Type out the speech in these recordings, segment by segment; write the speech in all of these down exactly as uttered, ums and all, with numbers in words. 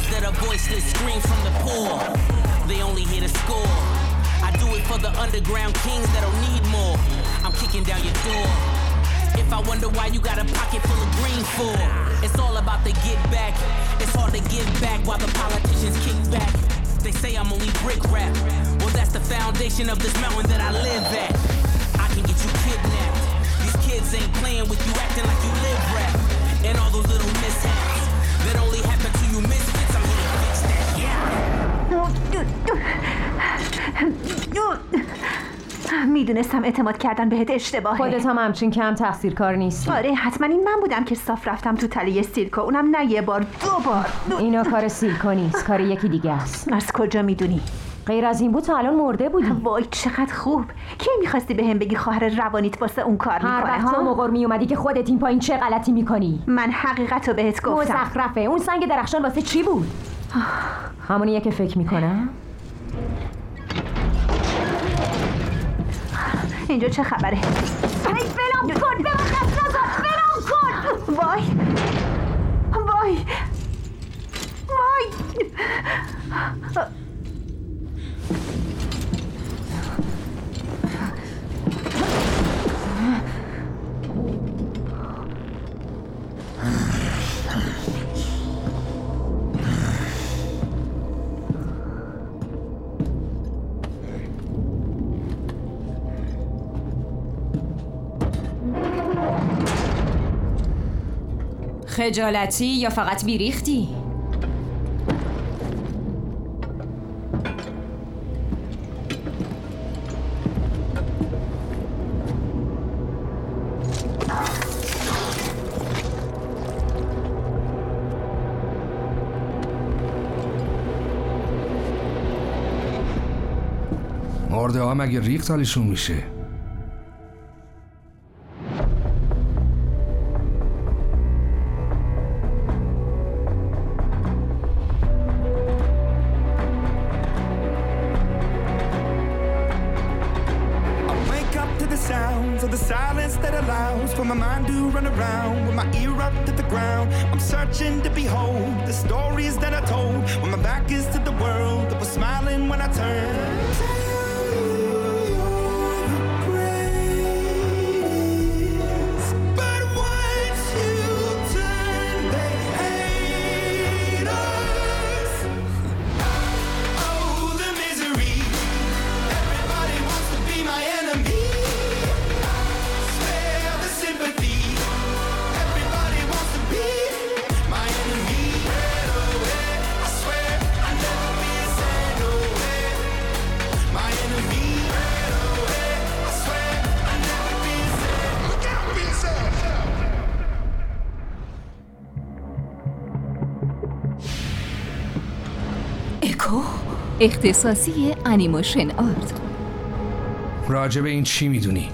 Words that are voiceless scream from the poor. They only hear the score. I do it for the underground kings that don't need more. I'm kicking down your door. If I wonder why you got a pocket full of green for, it's all about the get back. It's hard to give back while the politicians kick back. They say I'm only brick rap. Well, that's the foundation of this mountain that I live at. I can get you kidnapped. These kids ain't playing with you, acting like you live rap. And all those little mishaps that only happen to you misfits, I'm here to fix that, yeah. میدونستم اعتماد کردن بهت اشتباهه. خودت هم همچین کم تقصیر کار نیستی. آره حتما این من بودم که صاف رفتم تو تله سیرکو، اونم نه یه بار، دو بار. اینا کار سیرکو نیست، کار یکی دیگه است. از کجا میدونی؟ غیر از این بود تا الان مرده بودی. وای چقدر خوب. کی میخواستی بهم بگی خواهر روانیت واسه اون کار میکنه؟ هر وقت تو مقر میومدی که خودت این پایین چه غلطی میکنی؟ من حقیقت رو بهت گفتم. مزخرفه. اون سنگ درخشان واسه چی بود؟ همونیه که فکر میکنم. اینجا چه خبره؟ هی بلام کن، به من خست نزد، بلام کن. وای وای وای. خجالتی یا فقط بیریختی؟ مرده ها مگه ریخت حالشون میشه؟ Of the silence that allows for my mind to run around with my ear up to the ground. I'm searching to behold the stories that I told when my back is to the world that was smiling when I turned. اکو اختصاصی انیمیشن آرت. راجع به این چی میدونی؟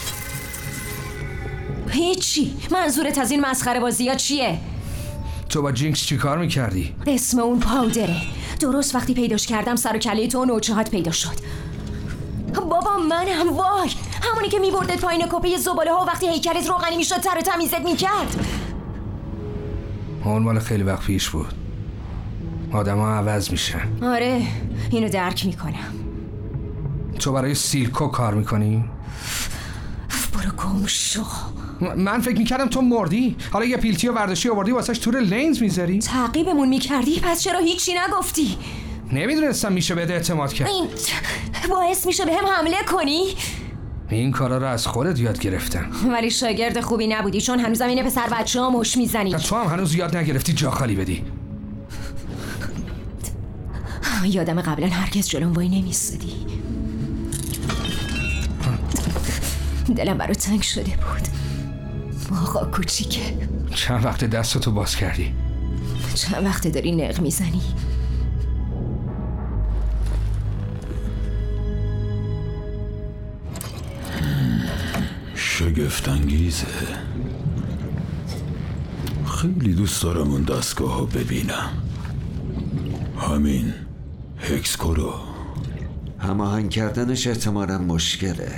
هیچی. منظورت از این مسخره بازی ها چیه؟ تو با جینکس چی کار میکردی؟ اسم اون پاودره. درست وقتی پیداش کردم سر و کله تو نوچهات پیدا شد. بابا منم وای، همونی که میبردت پایین کپه زباله ها وقتی هیکلت روغنی میشد تر و تمیزت میکرد. اون مال خیلی وقت پیش بود. آدم ها عوض میشن. آره اینو درک میکنم. تو برای سیلکو کار میکنی؟ برو گم شو. من فکر میکردم تو مردی. حالا یه پیلتی و ورداشی آوردی واسش تور لینز میذاری؟ تعقیبمون میکردی پس چرا هیچی نگفتی؟ نمیدونستم میشه بده اعتماد کرد. این باعث میشه به هم حمله کنی؟ این کارا رو از خودت یاد گرفتم. ولی شاگرد خوبی نبودی چون هنوز زمین پسر بچه ها مش میزنی. تو هم هنوز یاد نگرفتی جا خالی بدی. یادم قبلا هرگز جلوم وای نمیستدی. دلم برای تنگ شده بود. آقا کوچیکه. چند وقت دستتو باز کردی؟ چند وقت داری نق میزنی؟ شگفت‌انگیزه. خیلی دوست دارم اون دستگاه رو ببینم. همین هکسکورو هماهنگ کردنش احتمالاً مشکله.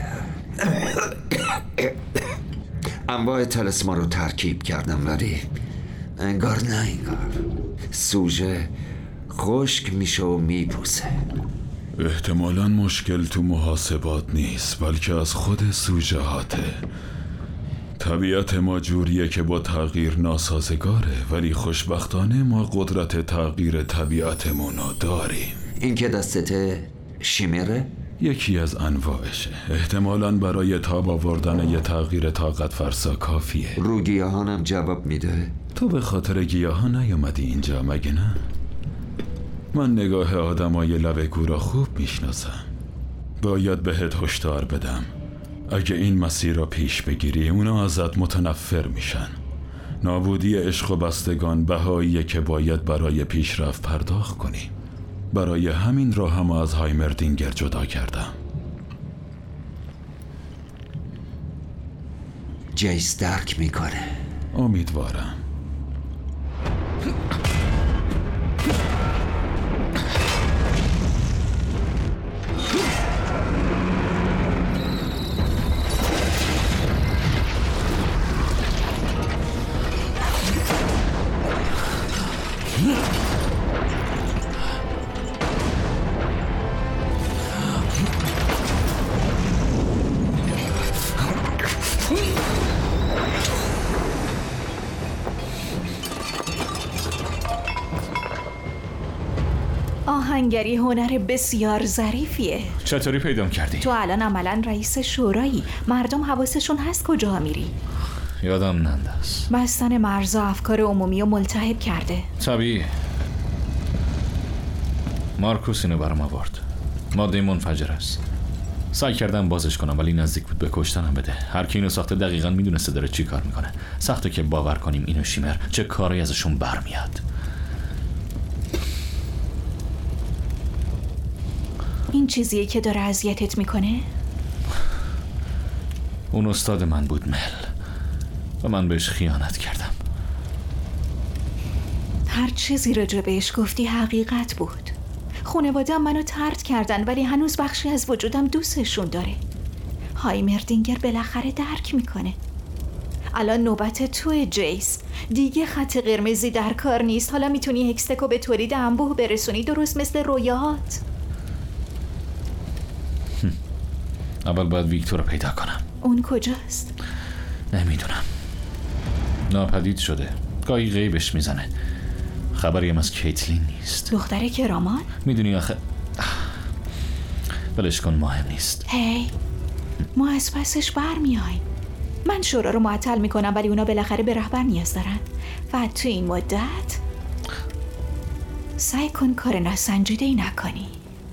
انواع تلسما رو ترکیب کردم ولی انگار نه انگار. سوژه، خشک میشه و میپوسه. احتمالاً مشکل تو محاسبات نیست، بلکه از خود سوژهاته. طبیعت ما جوریه که با تغییر ناسازگاره، ولی خوشبختانه ما قدرت تغییر طبیعتمونو داریم. این که دستته شیمره؟ یکی از انواعشه. احتمالاً برای تاب آوردن یه تغییر طاقت فرسا کافیه. رو گیاهانم جواب میده؟ تو به خاطر گیاها نیومدی اینجا مگه نه؟ من نگاه آدمای لب گورا خوب میشناسم. باید بهت هشدار بدم، اگه این مسیر را پیش بگیری اونا ازت متنفر میشن. نابودی عشق و بستگان بهاییه که باید برای پیشرفت پرداخت کنی. برای همین را هم از هایمردینگر جدا کردم. جیس درک میکنه. امیدوارم. آهنگری هنر بسیار ظریفیه. چطوری پیدا کردی؟ تو الان عملاً رئیس شورایی. مردم حواسشون هست کجا میری. یادم ننداز. بستن مرزا افکار عمومی رو ملتهب کرده. طبیعیه. مارکوس اینو برام آورد. ماده منفجر است. سعی کردم بازش کنم ولی نزدیک بود به کشتنم بده. هر کی اینو ساخته دقیقاً میدونسته داره چی کار میکنه. سخته که باور کنیم اینو شیمر چه کاری ازشون برمیاد. این چیزیه که داره اذیتت میکنه؟ اون استاد من بود مل و من بهش خیانت کردم. هر چیزی راجع بهش گفتی حقیقت بود. خانواده‌ام منو طرد کردن ولی هنوز بخشی از وجودم دوستشون داره. هایمردینگر بالاخره درک میکنه. الان نوبت توی جیس. دیگه خط قرمزی در کار نیست. حالا میتونی هکستکو به تولید انبوه برسونی، درست مثل رویاهات. اول باید ویکتور رو پیدا کنم. اون کجاست؟ نمیدونم. ناپدید شده. گاهی غیبش میزنه. خبری هم از کیتلین نیست. دختر کرامان؟ میدونی آخه بلش کن، مهم نیست. هی ما از پسش بر میاییم. من شورا رو معطل میکنم ولی اونا بالاخره به رهبر نیاز دارن و تو این مدت سعی کن کار ناسنجیده‌ای نکنی.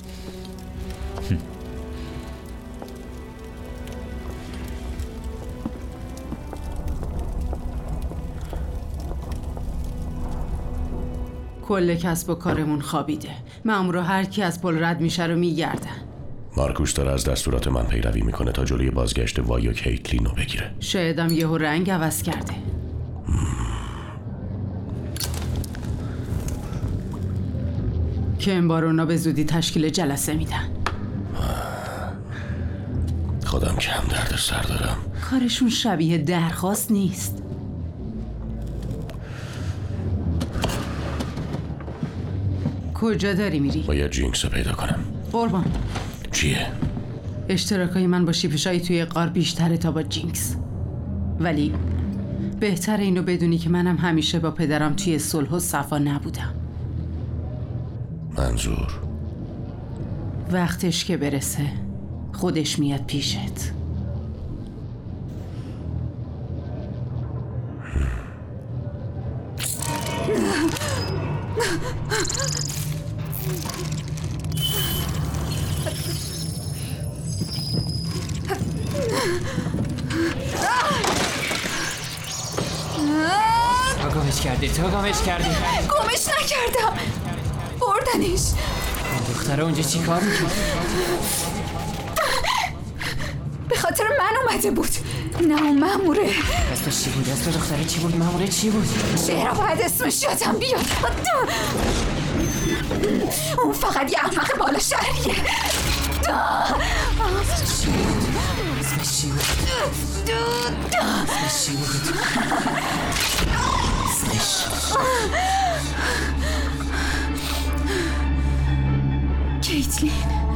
کل کسب و کارمون خوابیده. مامورا هر کی از پل رد میشه رو میگردن. مارکوس داره از دستورات من پیروی میکنه تا جلوی بازگشت وای و کیتلین رو بگیره. شایدم یهو رنگ عوض کرده. که این بار اونا به زودی تشکیل جلسه میدن. خودم کم درد سر دارم. کارشون شبیه درخواست نیست. کجا داری میری؟ باید جینکس رو پیدا کنم. قربان. چیه؟ اشتراکای من با شیپشای توی غار بیشتره تا با جینکس. ولی بهتر اینو بدونی که منم همیشه با پدرم توی صلح و صفا نبودم. منظور؟ وقتش که برسه خودش میاد پیشت. تو گمش کردی تو گمش کردی گمش نکردم، بردنش. دختره اونجا چی کار میکنه؟ به خاطر من اومده بود. نه اون ماموره. اسمش چی بود؟ اسم دختره چی بود؟ ماموره چی بود؟ چرا باید اسمش یادم بیاد؟ اون فقط یه احمق بالا شهریه. اسمش چی بود؟ اسمش چی بود؟ اسمش چی بود؟ اسمش کیتلین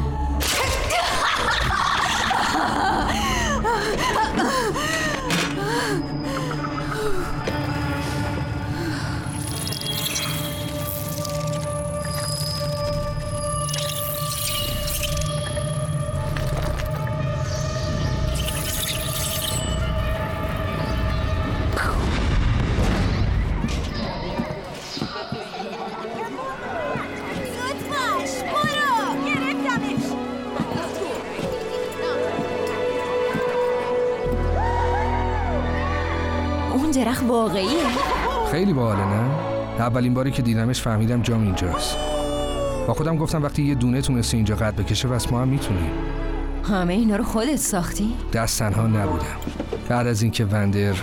درخت واقعیه؟ خیلی باحاله نه؟ اولین باری که دیدمش فهمیدم جام اینجاست. با خودم گفتم وقتی یه دونه تونسته اینجا قد بکشه پس ما هم میتونیم. همه اینا رو خودت ساختی؟ دست تنها نبودم. بعد از اینکه وندر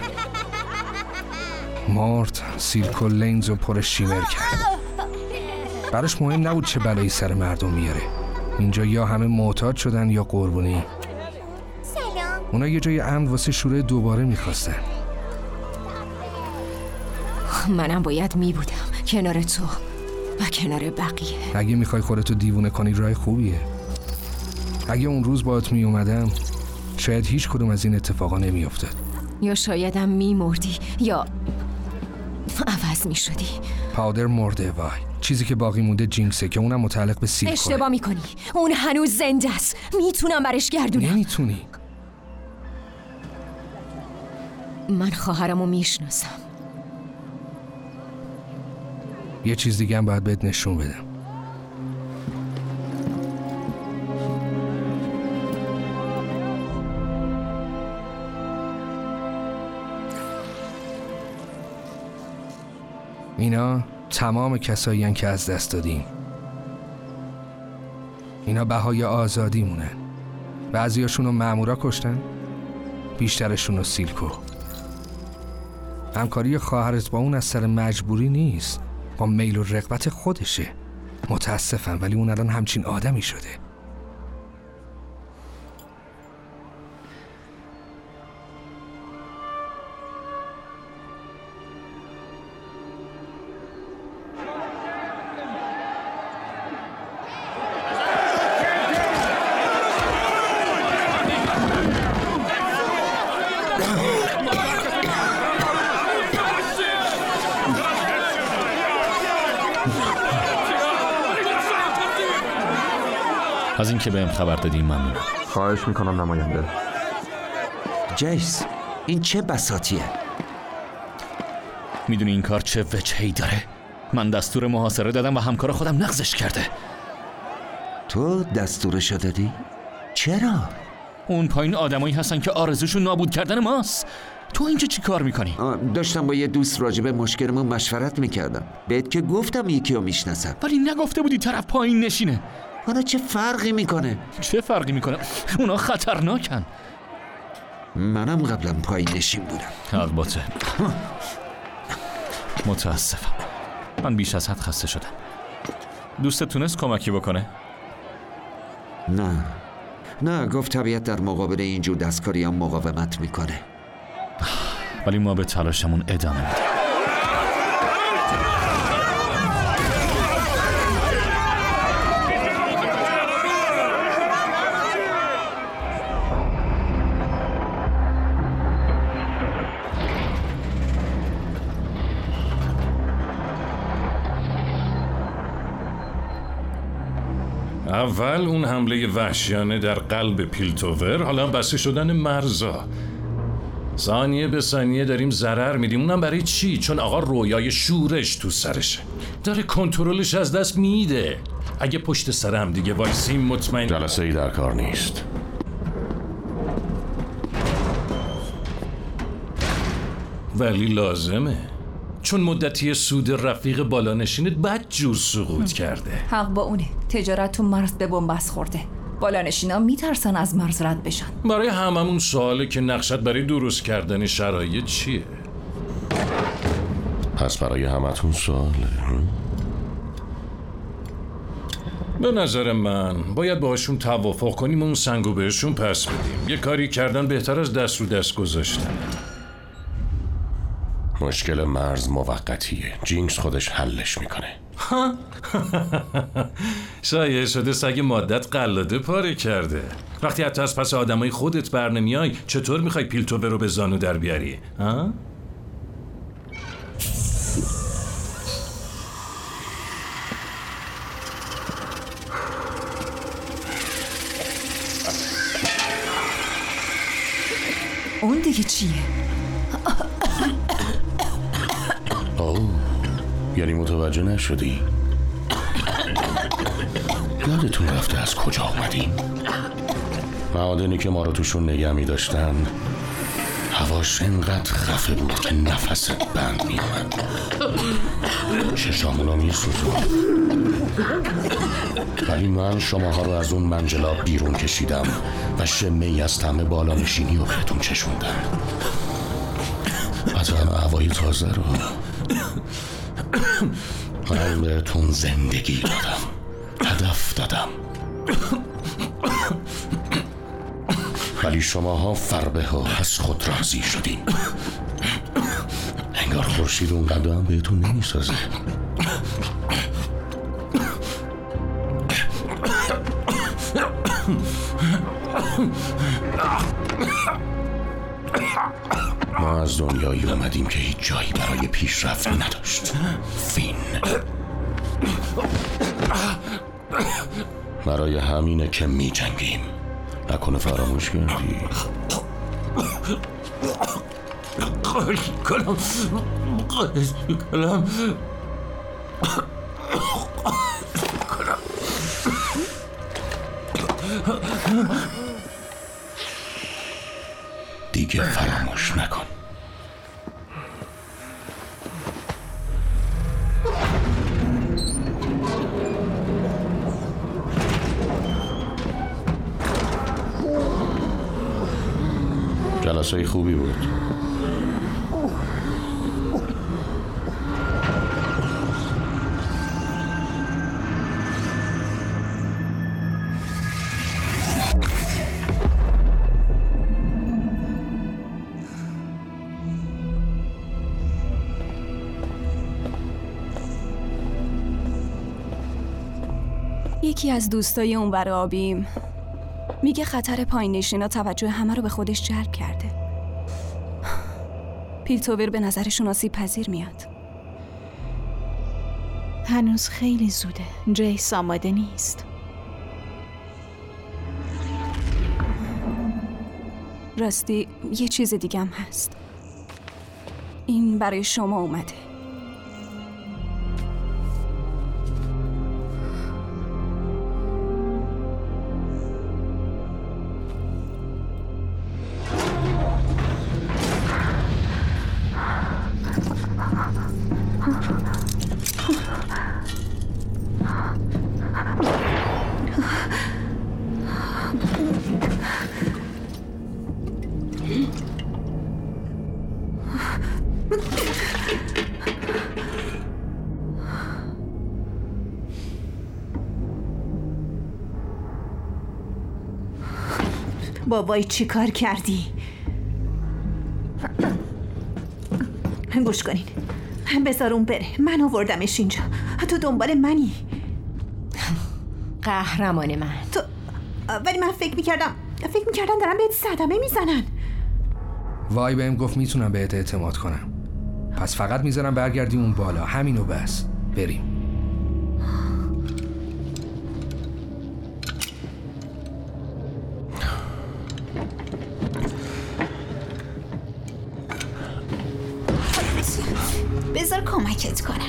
مرد سیرکو لینز رو پر شیمر کرد. براش مهم نبود چه بلایی سر مردم میاره. اینجا یا همه معتاد شدن یا قربونی. سلام. اونا یه جای امن واسه شروع دوباره میخواستن. منم باید می بودم کنار تو و کنار بقیه. اگه میخوای خودتو دیوونه کنی راه خوبیه. اگه اون روز باهات می اومدم شاید هیچ کدوم از این اتفاقا نمی افتاد. یا شایدم می مردی یا عوض می شدی. پاودر مرده وای. چیزی که باقی مونده جینکسه که اونم متعلق به سیرکوه. اشتباه می کنی. اون هنوز زنده است. میتونم برش گردونم. نمیتونی. من خواهرمو میشناسم. یه چیز دیگه هم باید بهت نشون بدم. اینا تمام کسایی هن که از دست دادیم. اینا بهای آزادی مونن. بعضی هاشونو مامورا کشتن، بیشترشونو سیلکو. همکاری خواهرت با اون از سر مجبوری نیست، با میل و رغبت خودشه. متاسفم ولی اون الان همچین آدمی شده. از این که بهم خبر دادیم ممنونم. خواهش میکنم نماینده. جیس این چه بساطیه؟ میدونی این کار چه وجهی داره؟ من دستور محاصره دادم و همکار خودم نقضش کرده. تو دستورشو دادی؟ چرا؟ اون پایین آدمایی هستن که آرزوشون نابود کردن ماست. تو اینجا چی کار میکنی؟ داشتم با یه دوست راجب مشکلمون مشورت میکردم. بهت که گفتم یکی رو میشناسم. ولی نگفته بودی طرف پایین نشینه. حالا چه فرقی میکنه؟ چه فرقی میکنه؟ اونا خطرناکن. منم قبلا پایین نشین بودم. البته. متاسفم. من بیش از حد خسته شدم. دوستت تونست کمکی بکنه؟ نه نه گفت طبیعت در مقابل اینجور دستکاری هم مقاومت میکنه. ولی ما به تلاشمون ادامه میدیم. اول اون حمله وحشیانه در قلب پیلتوور، حالا بسته شدن مرزا. ثانیه به ثانیه داریم ضرر میدیم. اونم برای چی؟ چون آقا رویای شورش تو سرشه، داره کنترلش از دست میده. اگه پشت سر هم دیگه وایسیم مطمئن جلسه ای در کار نیست. ولی لازمه، چون مدتی سود رفیق بالانشینت بد جور سقوط کرده. حق با اونه. تجارت تو مرز به بنبست خورده. بالانشینا میترسن از مرز رد بشن. برای هممون سواله که نقشت برای درست کردن شرایط چیه؟ پس برای همتون سواله. به نظر من باید باهاشون توافق کنیم و اون سنگو بهشون پس بدیم. یه کاری کردن بهتر از دست رو دست گذاشتن. مشکل مرز موقتیه. جینکس خودش حلش میکنه. شایع شده سگ مادت قلاده پاره کرده. وقتی حتی از پس آدمای خودت بر نمیای، چطور میخوای پیلتوور رو به زانو در بیاری؟ ها؟ اون دیگه چیه؟ اوه، یعنی متوجه نشدی؟ یادتون رفته از کجا آمدیم؟ معادنی که ما رو توشون نگه می داشتن هواش انقدر خفه بود که نفست بند می آمد. چشامونو می سوزون. ولی من شماها رو از اون منجلاب بیرون کشیدم و شمه‌ای از طعم بالا نشینی رو بهتون چشوندم. و طعم هوای تازه رو من بهتون زندگی دادم، هدف دادم. ولی شماها فربه ها از خود راضی شدین. انگار خورشید اون قدر هم بهتون نمیسازه. ما از دنیایی اومدیم که هیچ جایی برای پیشرفت نداشت. فین. برای همینه که می جنگیم. نکنه فراموش کردی؟ خواهش کنم خواهش کنم دیگه فراموش نکن. جلسه خوبی بود. یکی از دوستای اونور آبیم میگه خطر پایین نشینا توجه همه رو به خودش جلب کرده. پیلتوور به نظرشون آسیب پذیر میاد. هنوز خیلی زوده. جیس آماده نیست. راستی یه چیز دیگه هم هست. این برای شما اومده. بابای چی کار کردی؟ گوش کنین، بذار اون بره. من آوردمش اینجا. تو دنبال منی. قهرمان من. تو ولی من فکر میکردم فکر میکردم دارم بهت صدمه میزنن. وای بهم گفت میتونم بهت اعتماد کنم. پس فقط میذارم برگردی اون بالا. همینو بس. بریم. بذار کمکت کنم.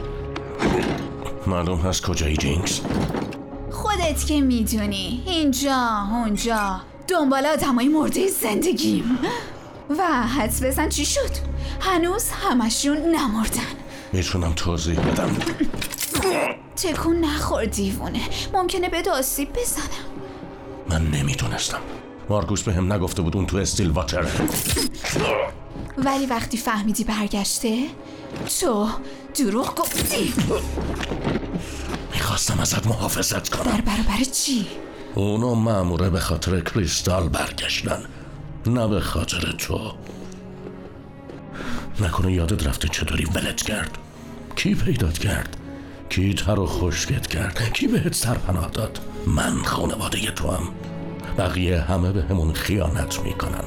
معلوم هست کجایی جینکس؟ خودت که میدونی. اینجا اونجا دنبال آدمای مرده زندگیم. و حدس بزن چی شد؟ هنوز همشون نمردن. میتونم توضیح بدم؟ تکون نخور دیوونه. ممکنه بهت آسیب بزنم. من نمیدونستم. مارکوس به هم نگفته بود اون تو استیل واتره. ولی وقتی فهمیدی برگشته تو دروغ گفتی. میخواستم ازت محافظت کنم. در برابر چی؟ اونو مأموره به خاطر کریستال برگشتن، نه به خاطر تو. نکنه یادت رفته چطوری ولت کرد؟ کی پیدات کرد؟ کی تر و خشکت کرد؟ کی بهت سرپناه داد؟ من خانواده تو هم. بقیه همه به همون خیانت میکنن.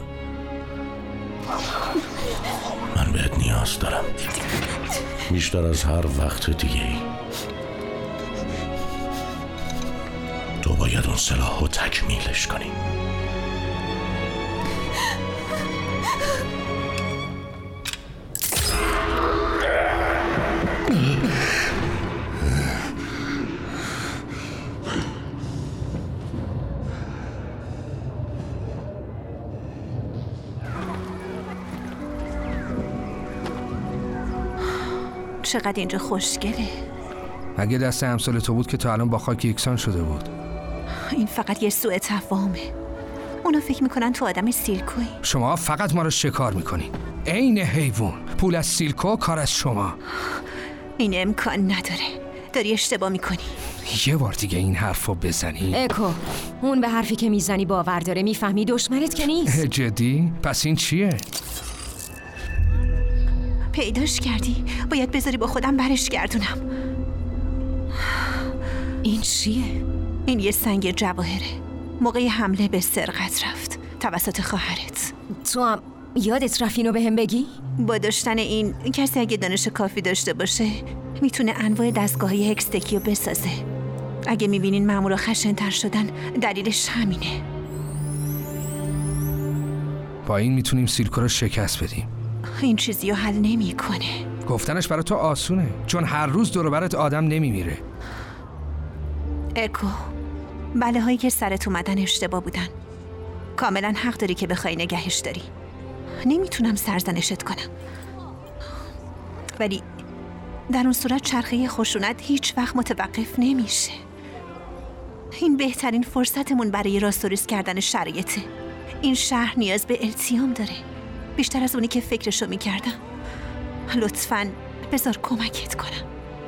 من بهت نیاز دارم بیشتر از هر وقت دیگه ای. تو باید اون سلاح رو تکمیلش کنی. چقدر اینجا خوشگله. اگه دست امثال تو بود که تا الان با خاک یکسان شده بود. این فقط یه سوء تفاهمه. اونا فکر میکنن تو آدم سیرکویی. شما فقط ما رو شکار میکنین. عین حیوان. پول از سیلکو، کار از شما. این امکان نداره. داری اشتباه میکنی. یه بار دیگه این حرفو بزنی. اکو، اون به حرفی که میزنی باور داره. میفهمی دشمنت که نیست. جدی؟ پس این چیه؟ پیداش کردی. باید بذاری با خودم برش گردونم. این چیه؟ این یه سنگ جواهره. موقع حمله به سرقت رفت توسط خواهرت. تو هم یادت رفت اینو بهم بگی؟ با داشتن این کسی اگه دانش کافی داشته باشه میتونه انواع دستگاه‌های هکستکی رو بسازه. اگه میبینین مامورا خشن‌تر شدن دلیلش همینه. با این میتونیم سیلکو رو شکست بدیم. این چیزی رو حل نمی‌کنه. گفتنش برای تو آسونه چون هر روز دور و برت آدم نمیمیره. اکو، بله هایی که سرت اومدن اشتباه بودن. کاملا حق داری که بخوای نگهش داری. نمیتونم سرزنشت کنم، ولی در اون صورت چرخه خشونت هیچ وقت متوقف نمیشه. این بهترین فرصتمون برای راستوریس کردن شرایطه. این شهر نیاز به التیام داره، بیشتر از اونی که فکرشو میکردم. لطفاً بذار کمکت کنم.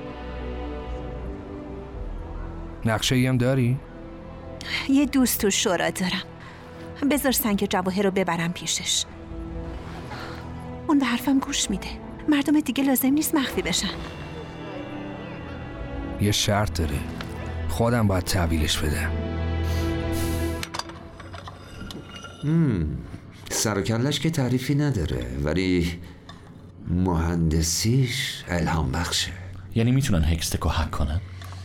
نقشه ای هم داری؟ یه دوست تو شورا دارم. بذار سنگ جواهر رو ببرم پیشش. اون به حرفم گوش میده. مردم دیگه لازم نیست مخفی بشن. یه شرط داره. خودم باید تحویلش بدم. هم. سر و کلش که تعریفی نداره ولی مهندسیش الهام بخشه. یعنی میتونن هکستکو هک کنن؟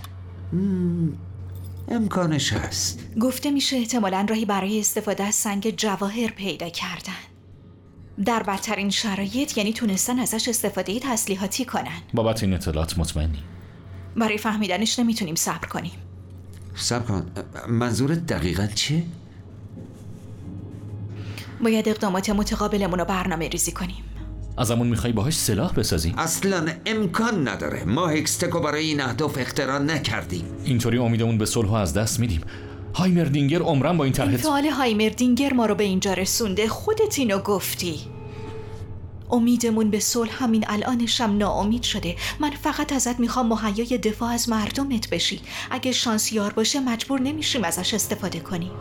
امکانش هست. گفته میشه احتمالاً راهی برای استفاده از سنگ جواهر پیدا کردن. در بدترین شرایط یعنی تونستن ازش استفاده تسلیحاتی کنن. بابت این اطلاعات مطمئنی؟ برای فهمیدنش نمیتونیم صبر کنیم. صبر کن، منظورت دقیقاً چیه؟ باید اقدامات متقابلمون رو برنامه ریزی کنیم. ازمون میخوای باهاش سلاح بسازیم؟ اصلاً امکان نداره. ما هکستکو برای این اهداف اختراع نکردیم. اینطوری امیدمون به صلح از دست میدیم. هایمردینگر عمرم با این طرح انفعال هایمردینگر ما رو به اینجا رسونده. خودت اینو گفتی. امیدمون به صلح همین الانشم ناامید شده. من فقط ازت میخوام مهیای دفاع از مردمت بشی. اگه شانس یار باشه مجبور نمیشیم ازش استفاده کنیم.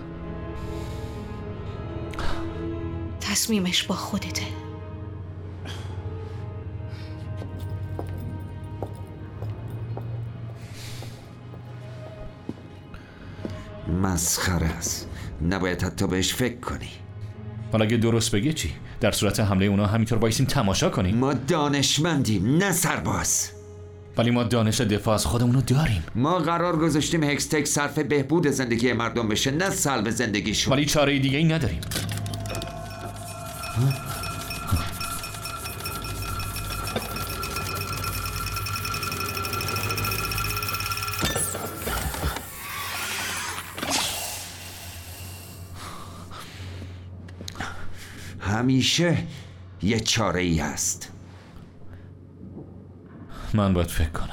تصمیمش با خودته. مسخره است. نباید حتی بهش فکر کنی. حالا اگه درست بگه چی؟ در صورت حمله اونا همینطور وایسیم تماشا کنیم؟ ما دانشمندیم نه سرباز. ولی ما دانش دفاع از خودمونو داریم. ما قرار گذاشتیم هکستک صرف بهبود زندگی مردم بشه نه سلب زندگیشون. ولی چاره دیگه ای نداریم. همیشه یه چاره ای هست. من باید فکر کنم.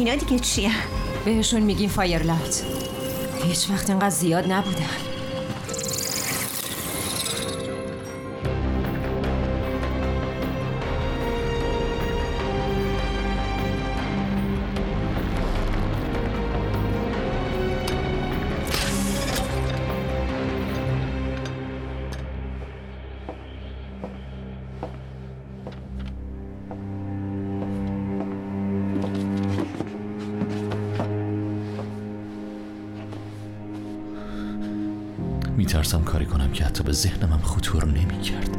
اینا دیگه چیه؟ بهشون میگیم فایرلایت. هیچ وقت اینقدر زیاد نبودن. میترسم کاری کنم که حتی به ذهنم هم خطور نمی کرد.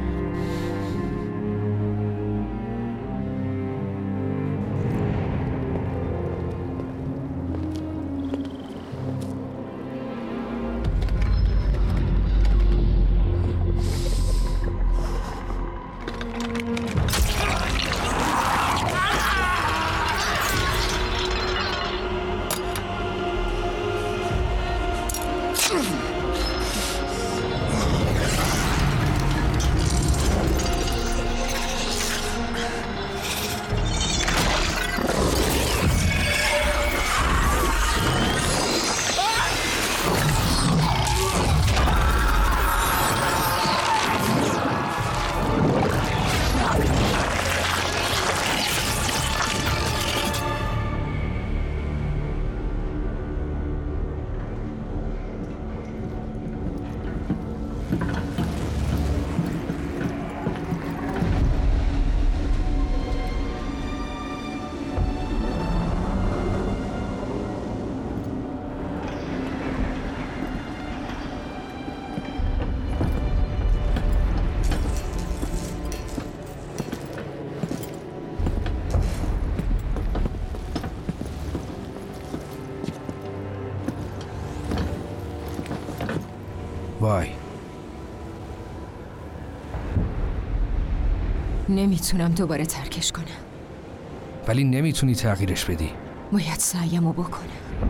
وای، نمیتونم دوباره ترکش کنم. ولی نمیتونی تغییرش بدی. باید سعیمو بکنم.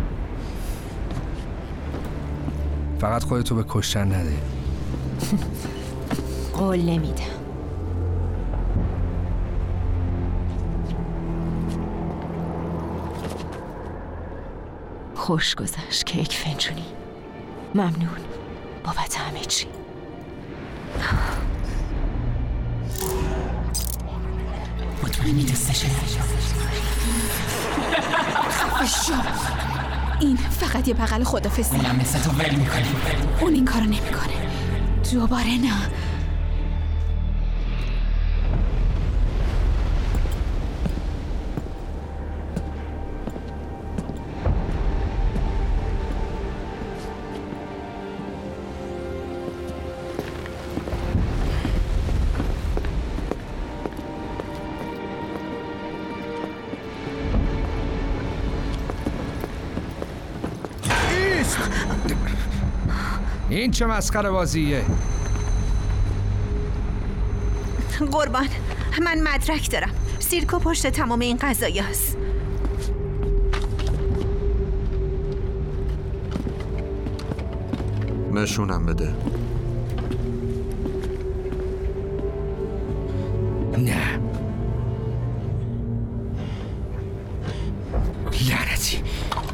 فقط خودتو به کشتن نده. قول نمیدم. خوش گذشت کیک فنجونی. ممنون بابت همه چی. مطمئنی دستشه؟ خفشو. این فقط یه بغل خدافظی. اونم مثل تو ول میکنی. اون این کارو نمیکنه. دوباره نه. این چه مسخره بازیه؟ قربان، من مدرک دارم. سیرکو پشت تمام این قضایی هست. نشونم بده. نه، لعنتی.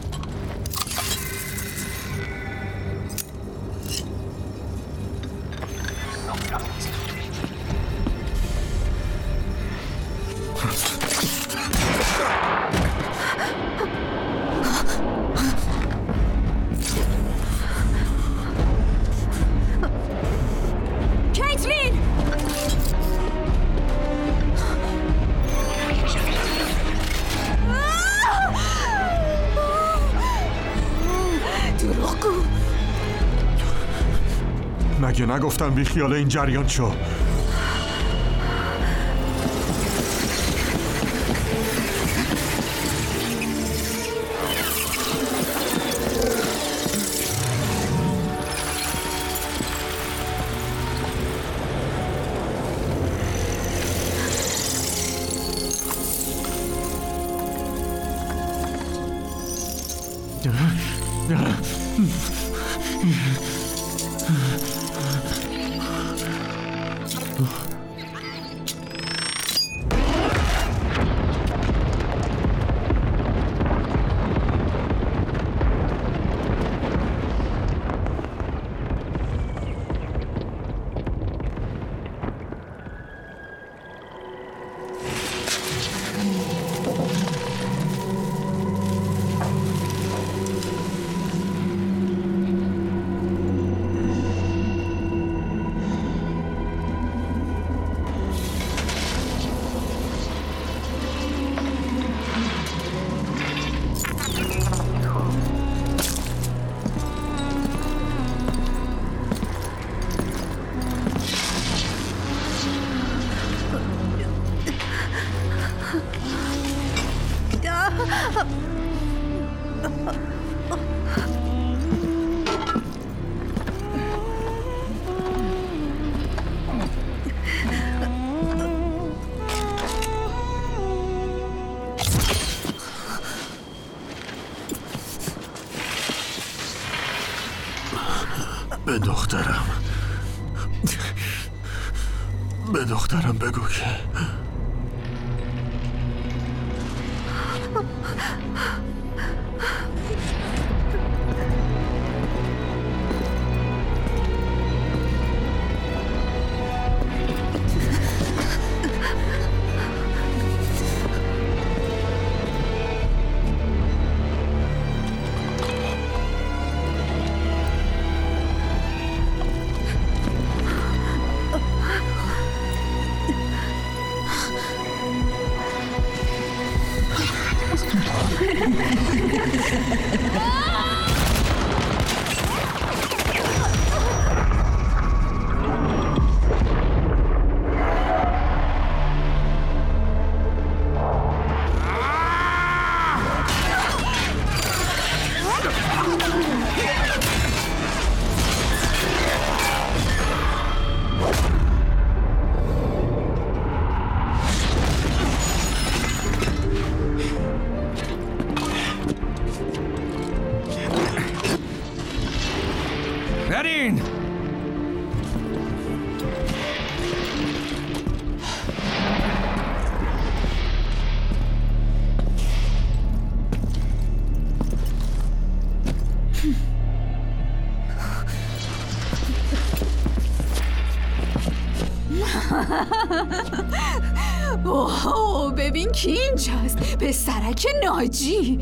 مگه نگفتم بی خیال این جریان شو؟ به دخترم به دخترم بگو که برین. اوه ببین کی اینجاست، پسرک ناجی.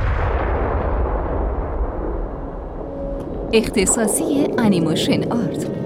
اختصاصی انیمیشن آرت